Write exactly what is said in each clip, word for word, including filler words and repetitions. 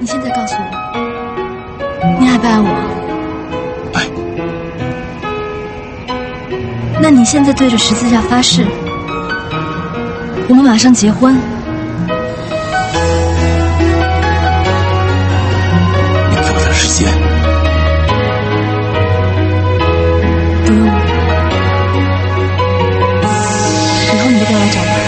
你现在告诉我，你爱不爱我？ 爱。 那你现在对着十字架发誓，我们马上结婚。 你给我点时间。 不用了，以后你就别来找我。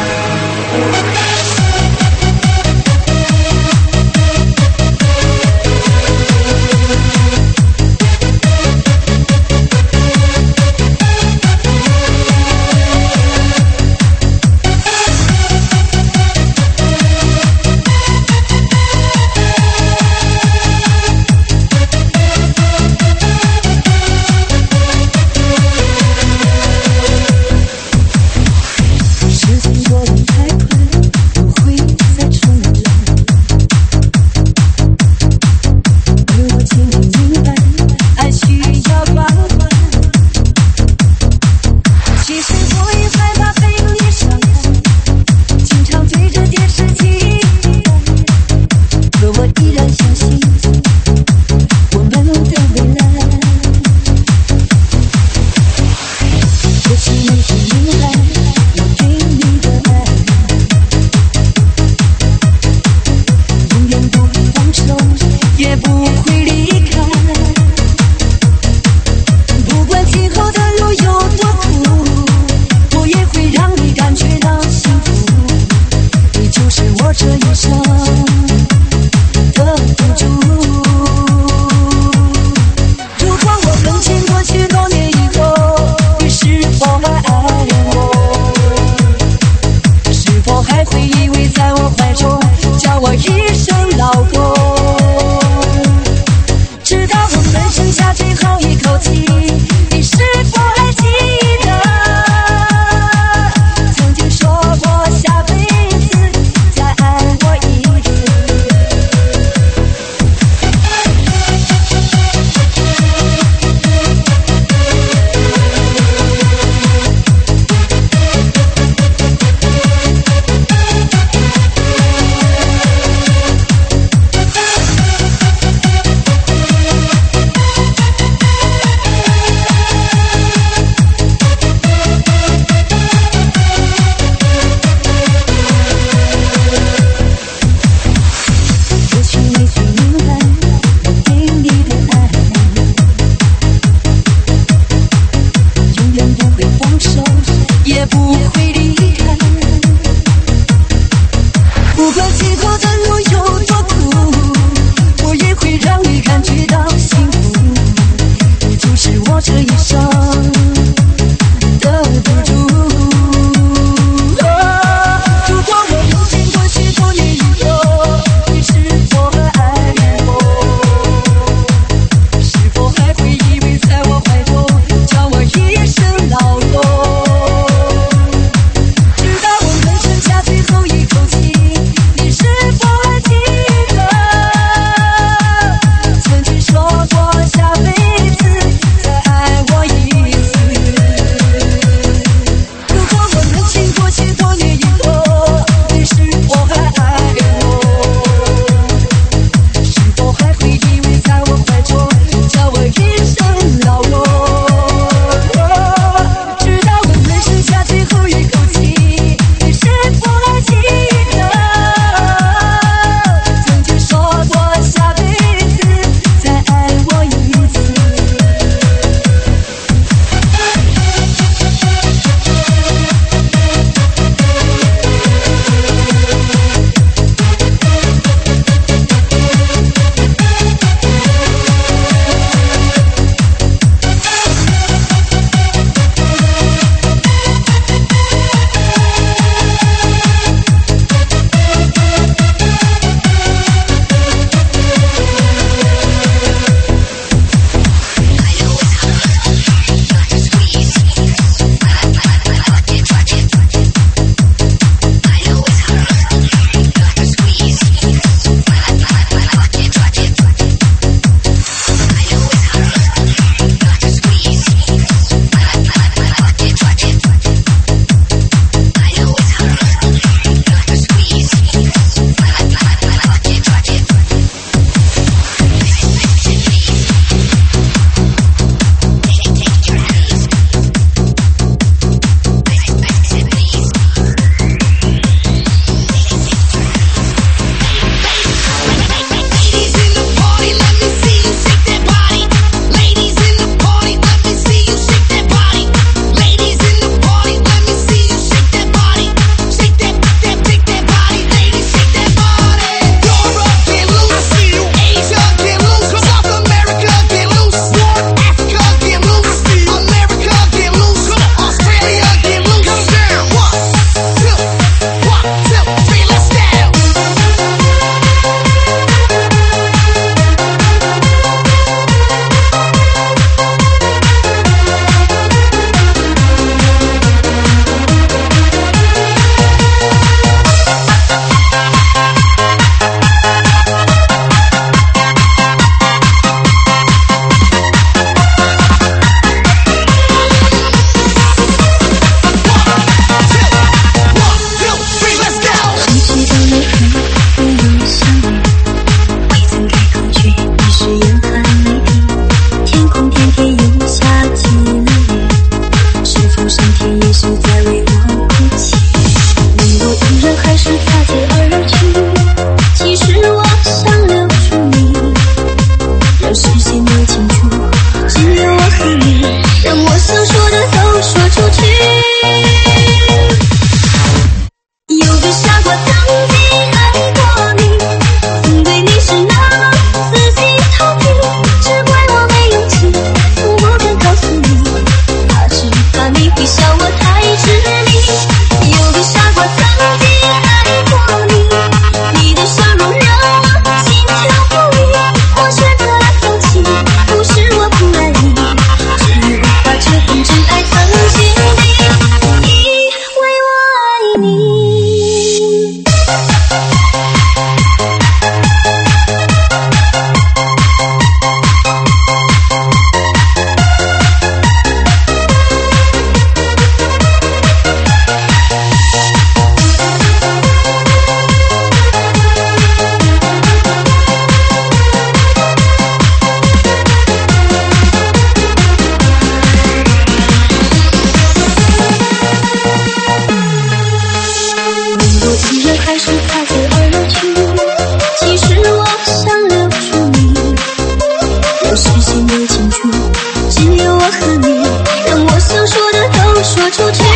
我想留住你，让视线能清楚，只有我和你，让我想说的都说出去。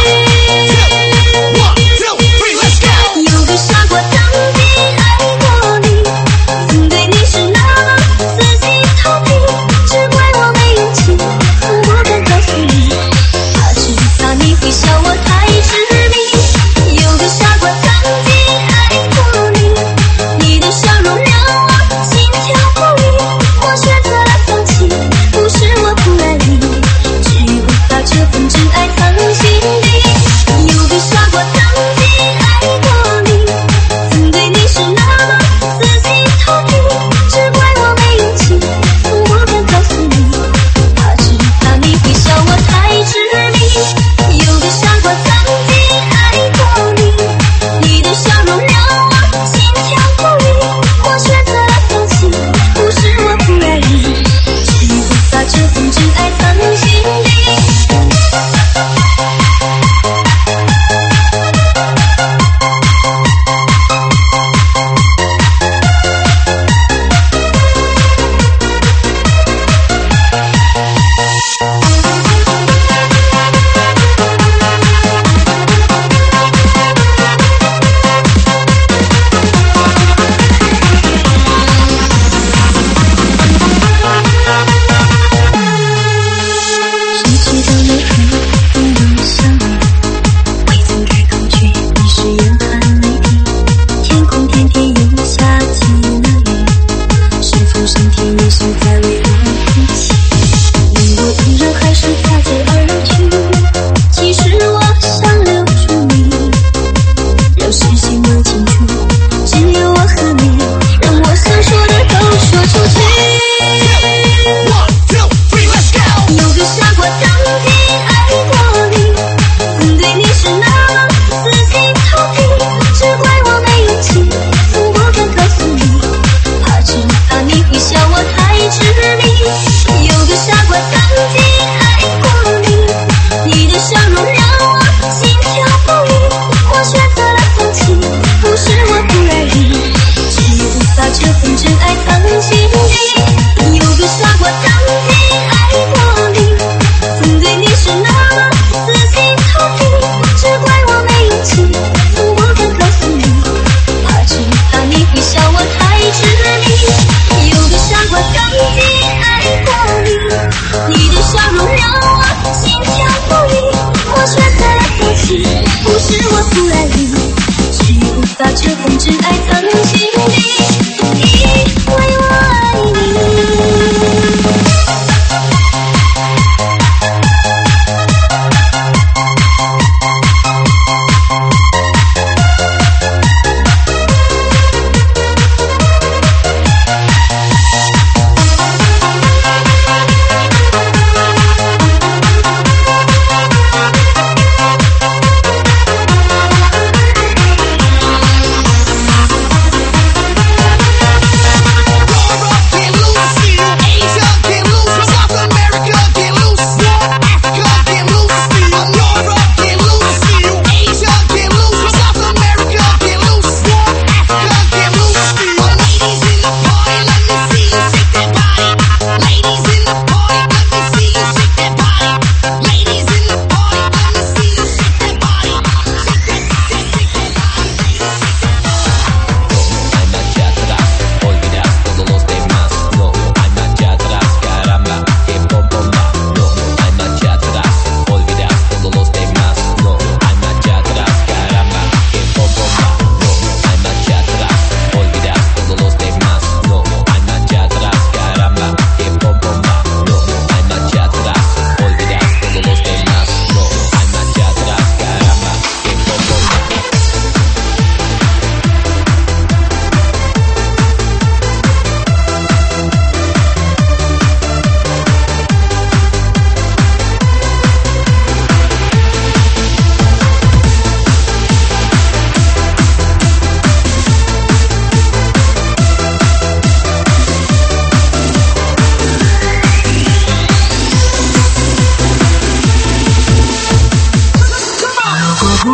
有个傻瓜曾经爱过你，曾对你是那么死心塌地，只怪我没勇气，从不敢告诉你，怕只怕你会笑我太痴迷。有个傻瓜曾经爱过你，你的笑容让我心跳不已，我选择了放弃，不是我不爱你，只有把这份真爱藏心底。有个傻瓜曾经爱过你，曾对你是那么死心塌地，只怪我没勇气，从不敢告诉你，怕只怕你会笑我太痴迷。有个傻瓜曾经爱过你，你的笑容让我心跳不已，我选择了放弃，不是我不爱你，只有把这份真爱藏心底。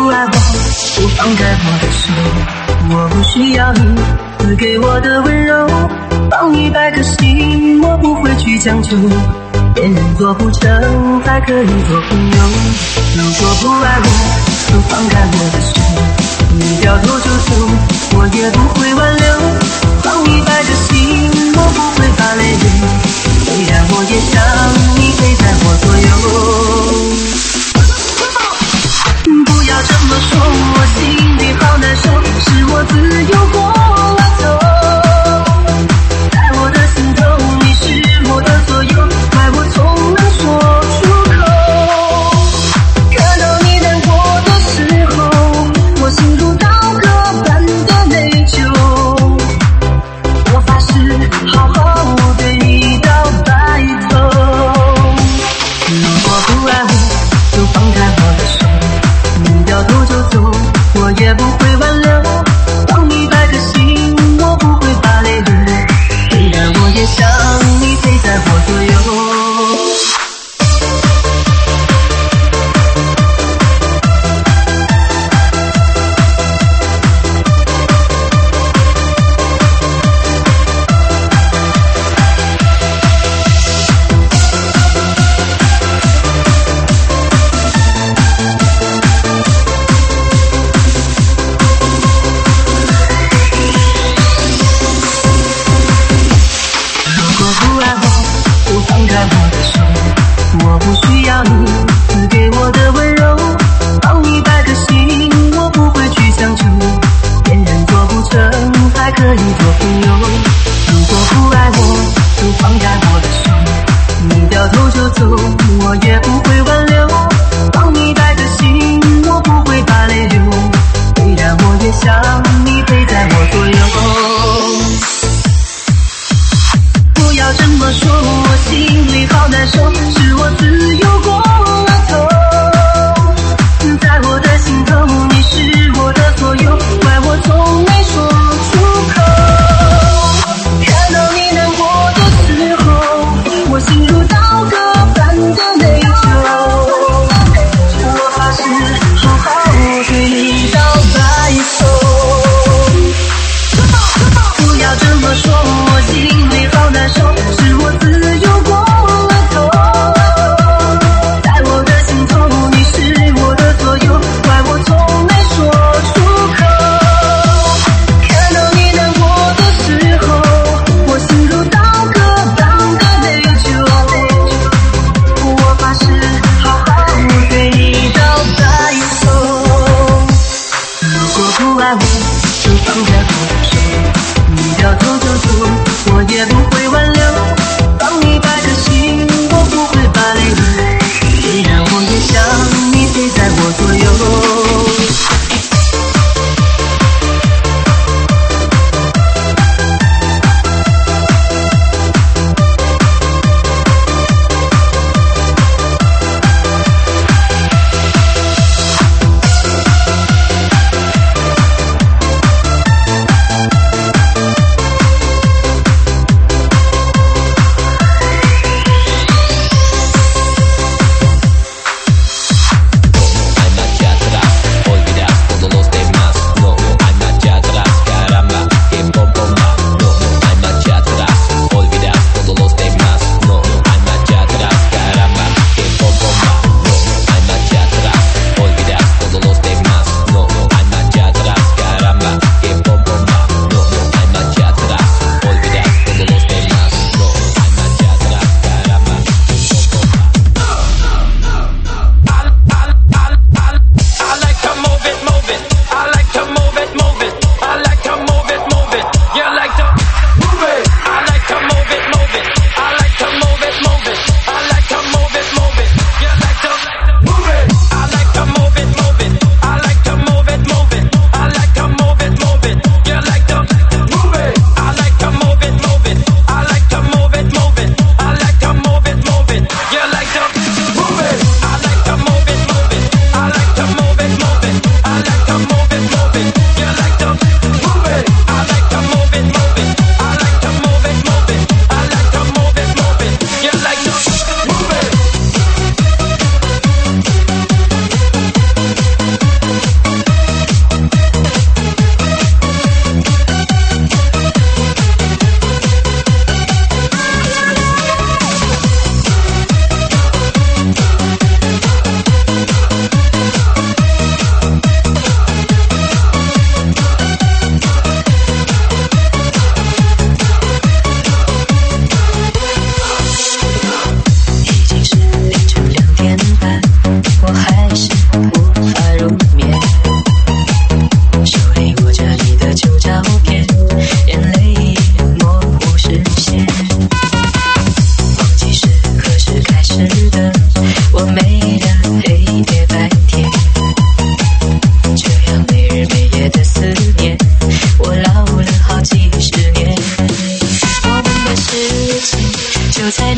放开我的手，我不需要你赐给我的温柔。 强求，恋人做不成，还可以做朋友。如果不爱我，就放开我的手，你掉头就走，我也不会挽留。放你白着心，我不会把泪流，虽然我也想你陪在我左右。不要这么说，我心里好难受，是我自由过了头。在我的心头，你是我的所有，怪我从没说出口。看到你难过的时候，我心如刀割般的内疚。我发誓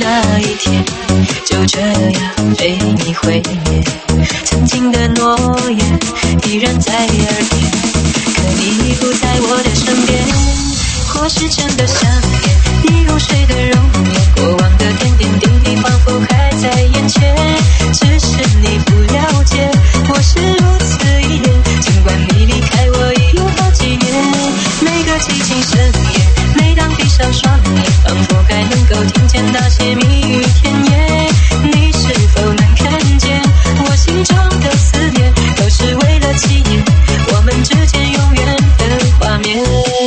那一天，就这样被你毁灭。曾经的诺言依然在耳边，可你不在我的身边。或是真的想念你入睡的容颜，过往的点点滴滴仿佛还在眼前，只是你不了解我是如此依恋。尽管你离开我已有好几年，每个寂静深夜，每当闭上双眼，仿佛该能够听见那些蜜语甜言。你是否能看见我心中的思念，都是为了纪念我们之间永远的画面。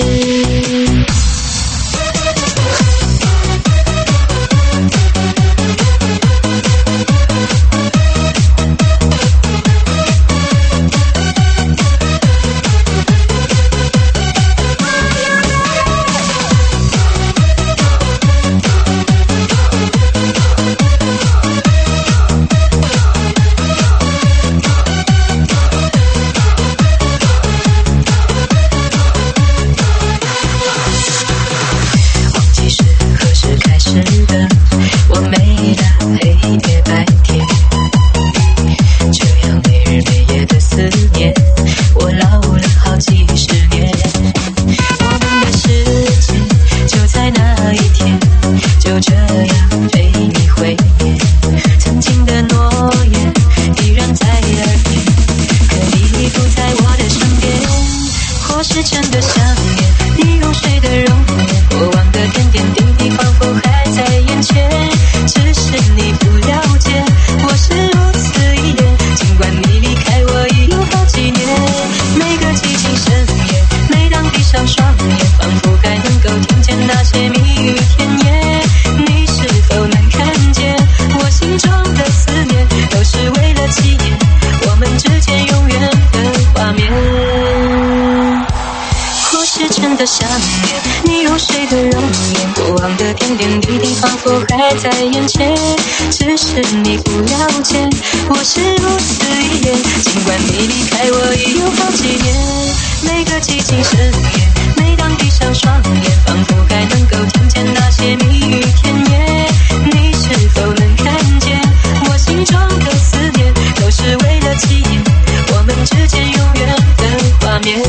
在眼前，只是你不了解我是如此依恋。尽管你离开我已有好几年，每个寂静深夜，每当闭上双眼，仿佛该能够听见那些蜜语甜言。你是否能看见我心中的思念，都是为了纪念我们之间永远的画面。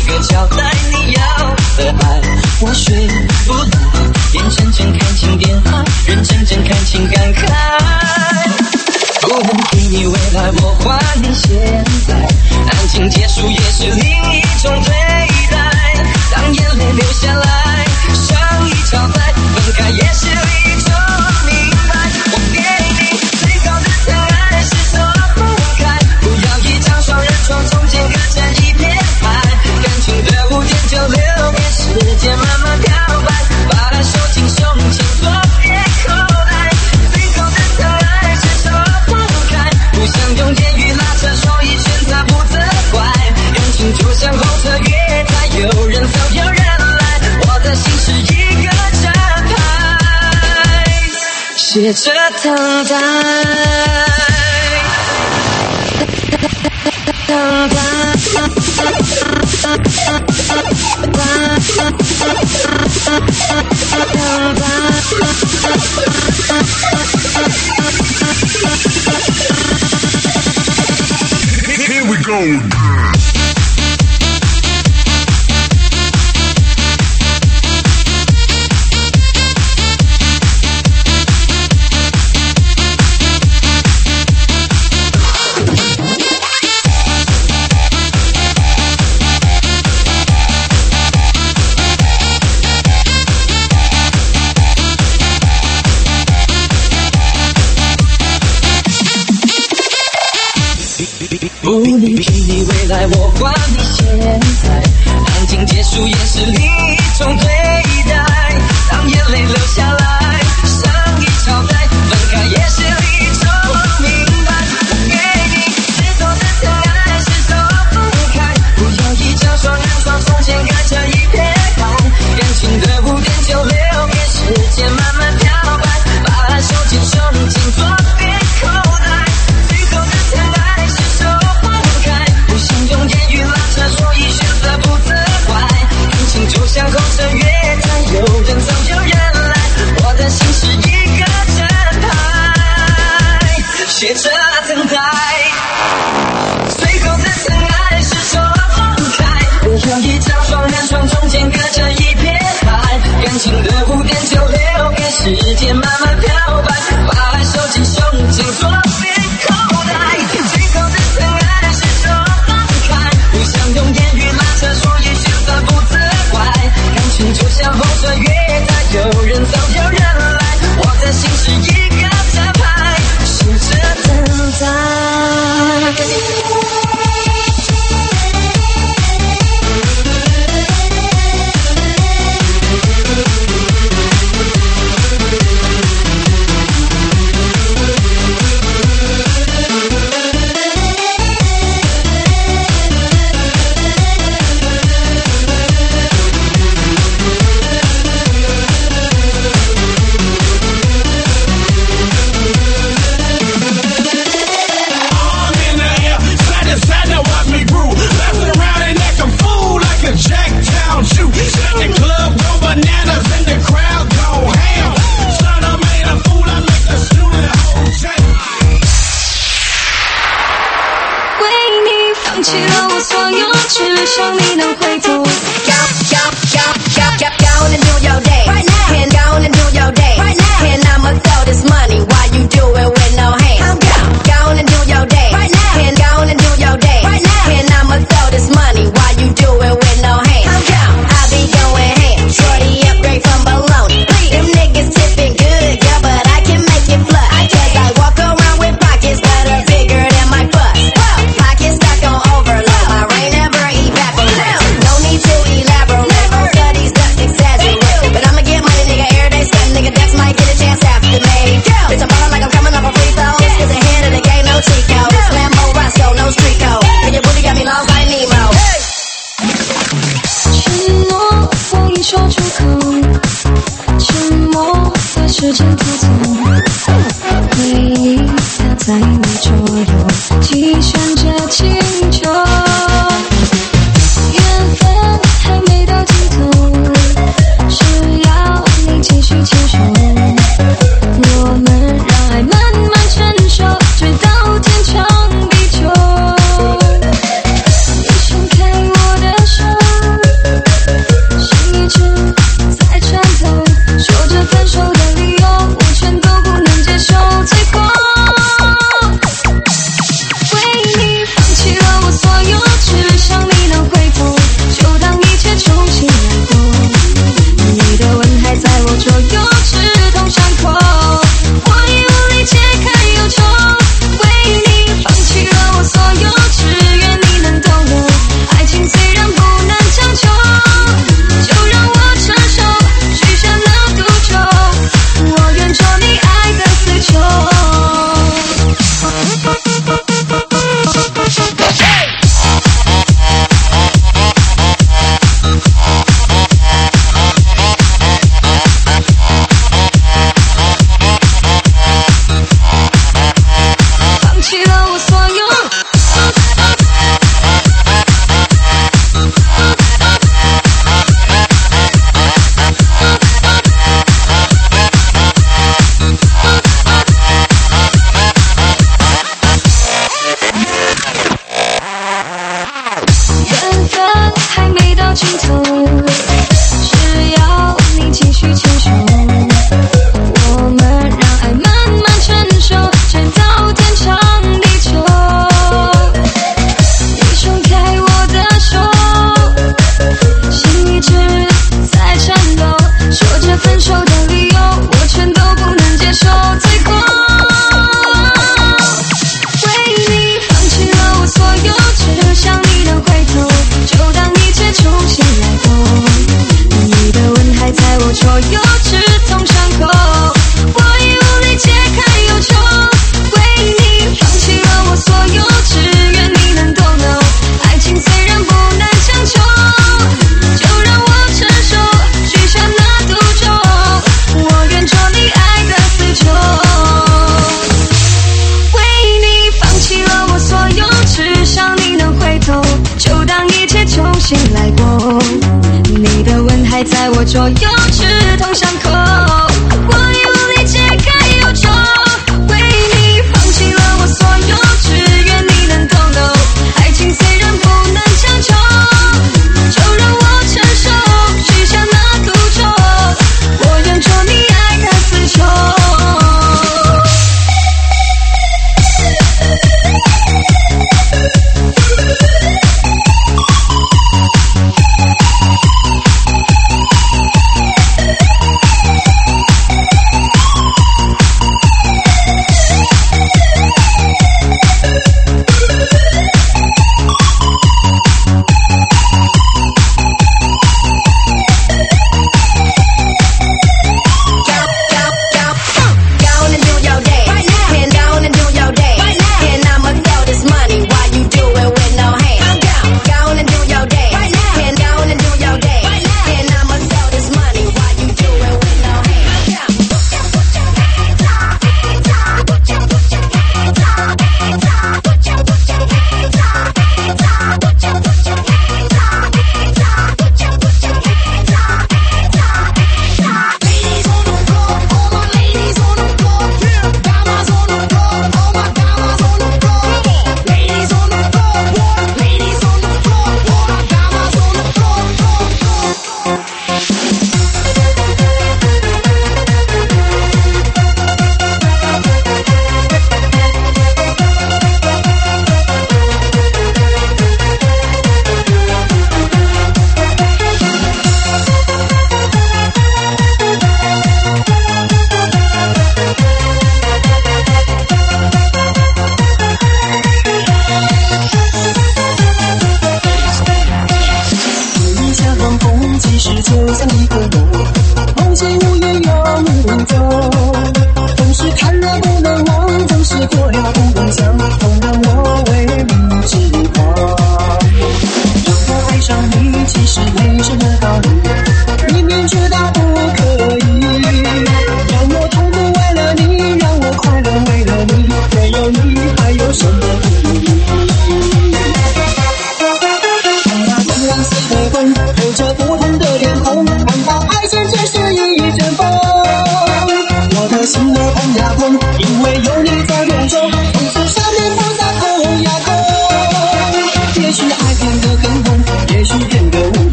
一个交代，你要的爱我学不来，边真正看情边爱，人真正看情感慨。不能给你未来，我还你现在，安静结束也是另一种对待。当眼泪流下来，伤已超载，分开也是一种明白。我给你最高的疼爱是说不开，不要一张双人床，中间隔着一片海，感情的污点就留给时间慢慢漂白，把它收进胸前左边口袋。最高的疼爱是说不开，不想用言语拉扯，所以选择不责怪。感情就像候车月台，有人走有人来，我的心是一个站牌，写着等待，等待。 Here we go. 不能给你未来，我还你现在，安静结束也是另一种对待。当眼泪流下来，伤已超载，分开也是一种明白。我给你最多的疼爱是说不开，不要一张双人床，中间隔着一片海，感情的污点就留给时间慢慢漂白，把它收进胸前左边口袋。最后的疼爱是说不想用言语拉扯，所以选择不责怪。感情就像候车月台，有人走有人来，我的心是一个站牌，写着等待。最后的疼爱是说不开，不要一张双人床，中间隔着一片海，感情的污点就留给时间慢慢漂白，把爱收进胸前左边口袋。最后的疼爱是说不想用言语拉扯，所以选择不责怪。感情就像候车月台，有人走有人来，我的心是一个站牌，试着等待。 Jacktown shoot, the club go bananas and the crowd go ham. Son, I made a fool, I make the student whole jam. 为你放弃了我所有，只想你能回头。 Go, go, go, go, go, go and do your day. Right now. And go and do your day. Right now. And I'ma throw this money while you do it with no hands. I'm go, go and do your day. Right now. And go and do your day. Right now. And I'ma throw this money while you do it with no hands. I'm go, I be going ham. Shorty upgrade from baloney. Them niggas tipping good, yeah, but I can make it flush. Cause I walk around with pockets that are bigger than my butt. Pockets stuck on overload. My rain never evaporate. No need to elaborate. Never studies just exaggerate. But I'ma get money, nigga, every day. Some nigga Dex might get a chance after me. Bitch, I'm ballin' like I'm coming off a free throw. Cause ahead of the game, no cheat code. Lambo Roscoe, no street code. And your booty got me lost like Nemo. 承诺我已说出口，沉默把时间拖走，回忆它在你左右，击旋着请求，缘分还没到尽头，只要你继续牵手，我们让爱慢慢成熟，直到天长地久。你松开我的手。 赖在我左右，志同伤口。我已无力解开忧愁，为你放弃了我所有，只愿你能懂懂。爱情虽然不能强求，就让我承受许下那赌咒，我愿做你爱的死囚。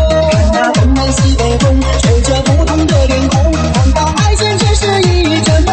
看那东南西北风，吹着不同的脸孔，看到爱情只是一阵风。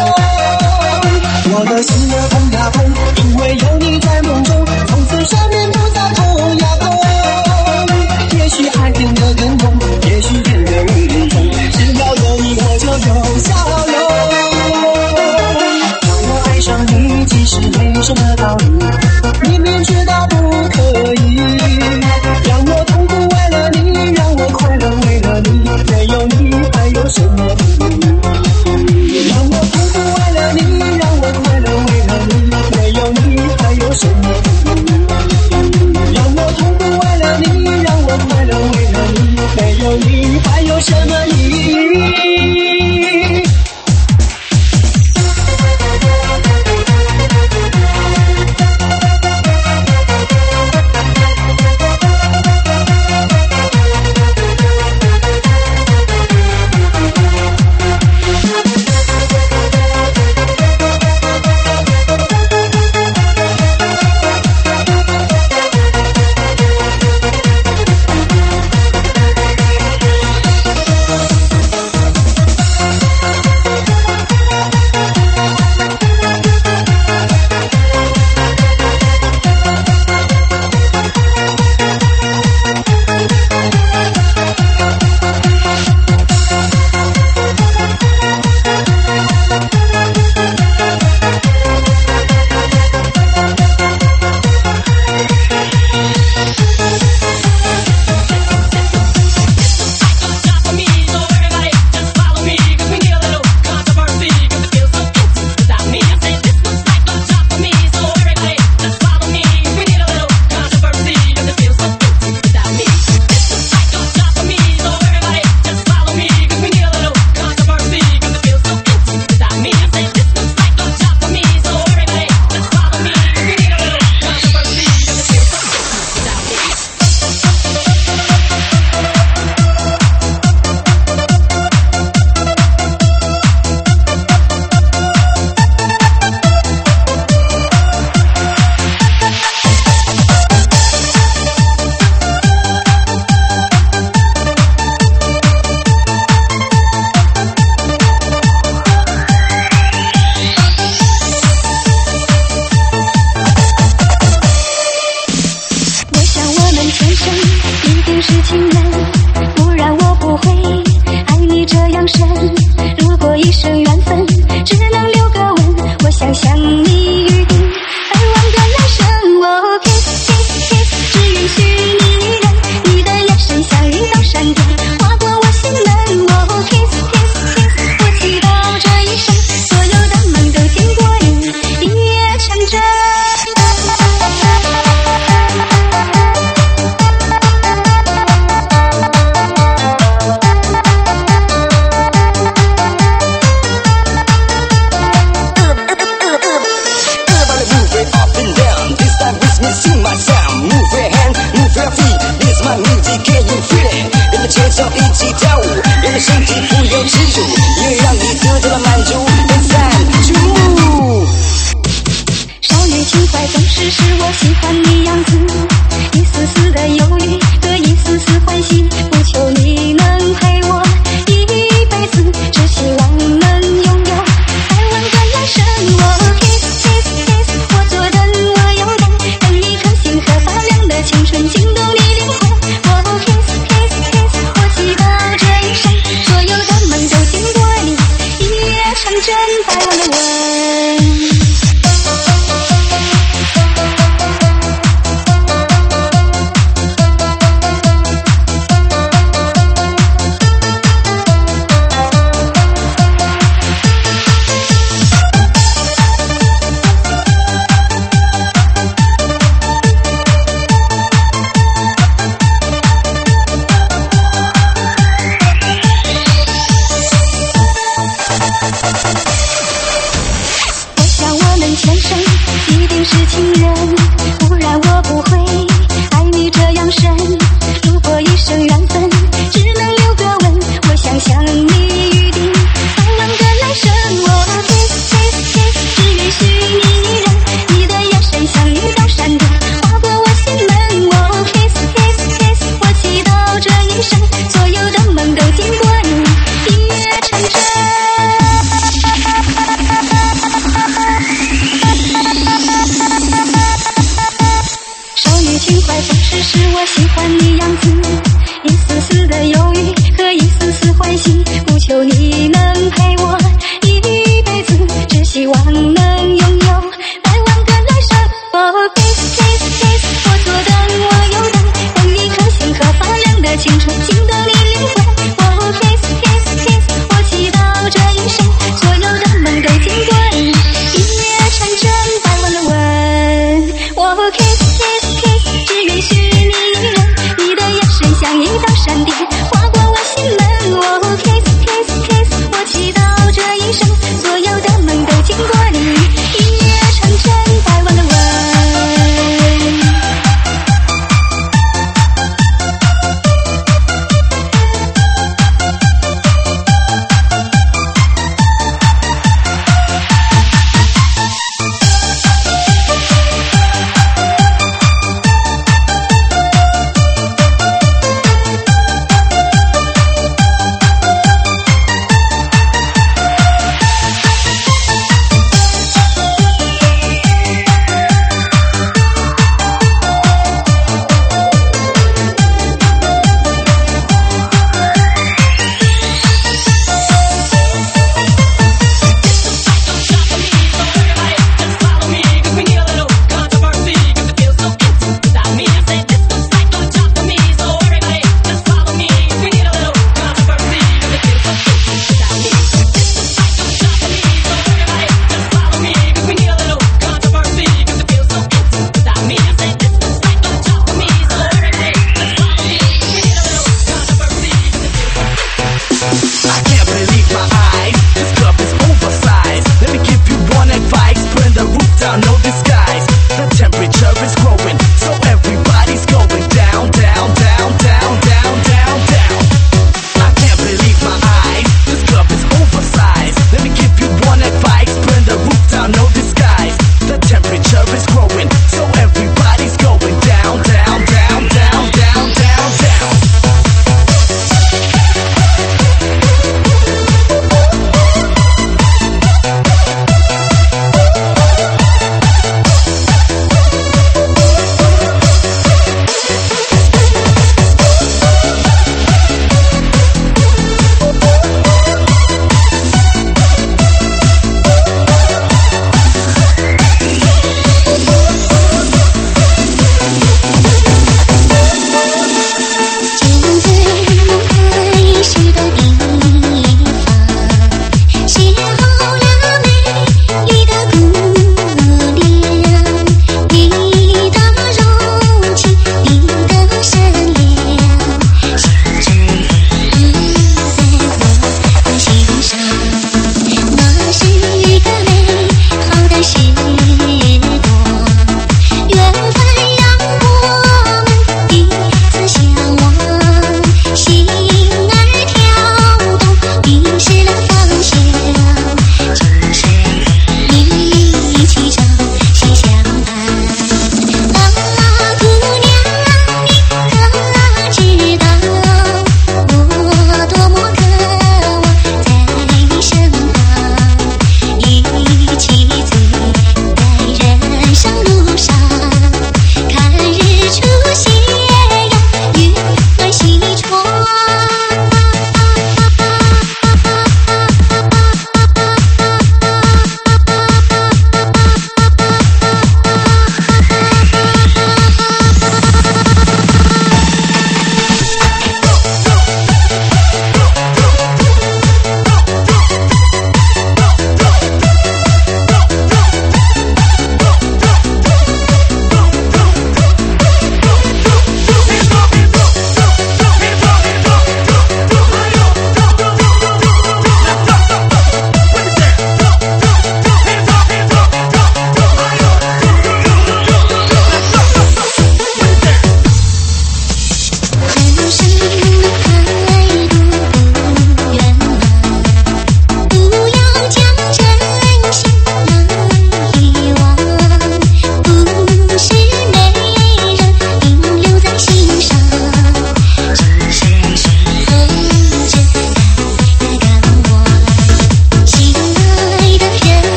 身体富有支柱，因为让你得到了满足。三注目， 少女情怀总是使我喜欢你样子，一丝丝的犹豫和一丝丝欢喜，不求你能陪我一辈子，只希望能拥有百万个来生。我 kiss kiss kiss， 我左等我右等，等一颗心和发亮的青春惊动你灵魂。我 kiss kiss kiss， 我祈祷这一生所有的梦都经过你，一夜成真，百万个吻。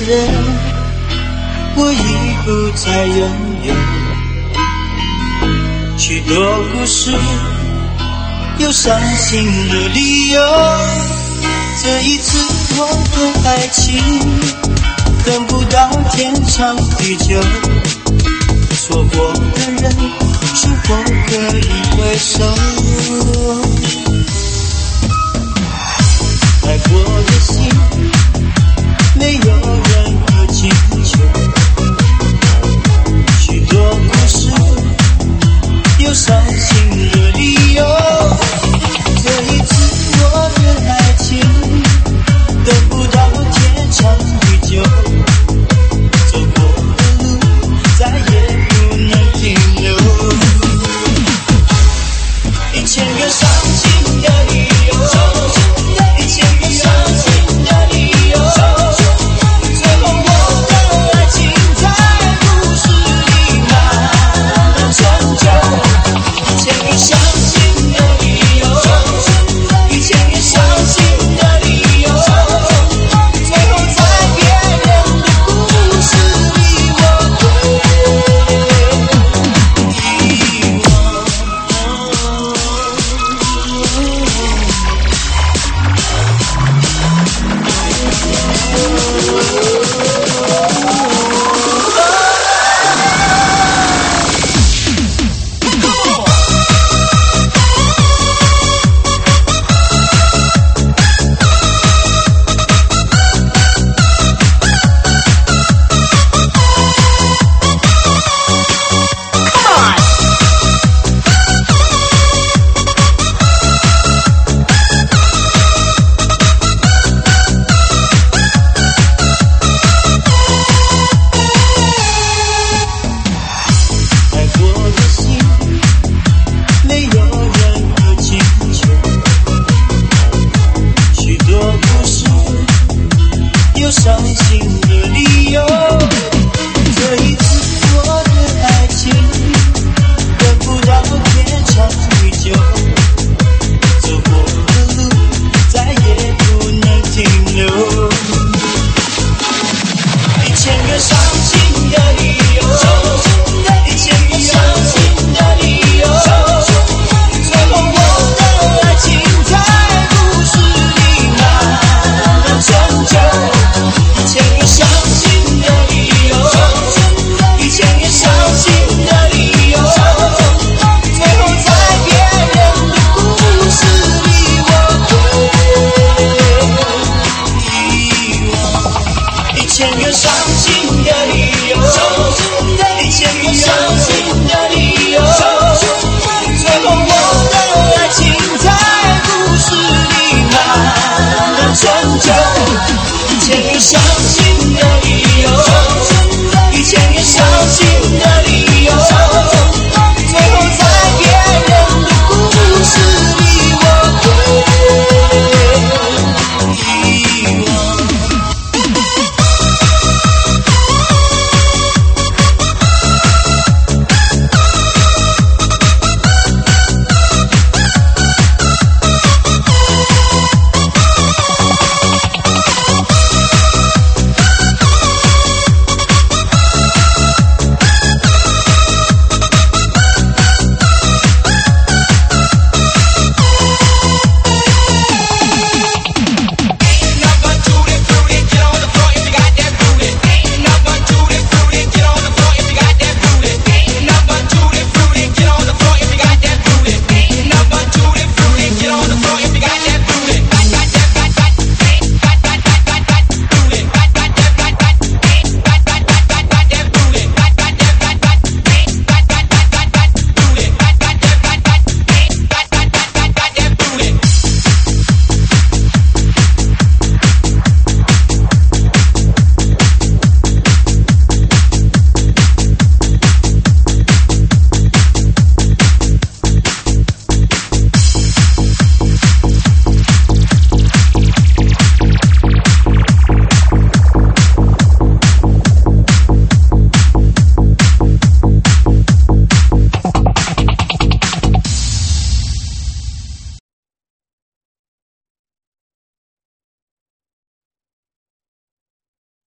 人，我已不再拥有。许多故事有伤心的理由，这一次我的爱情等不到天长地久，错过的人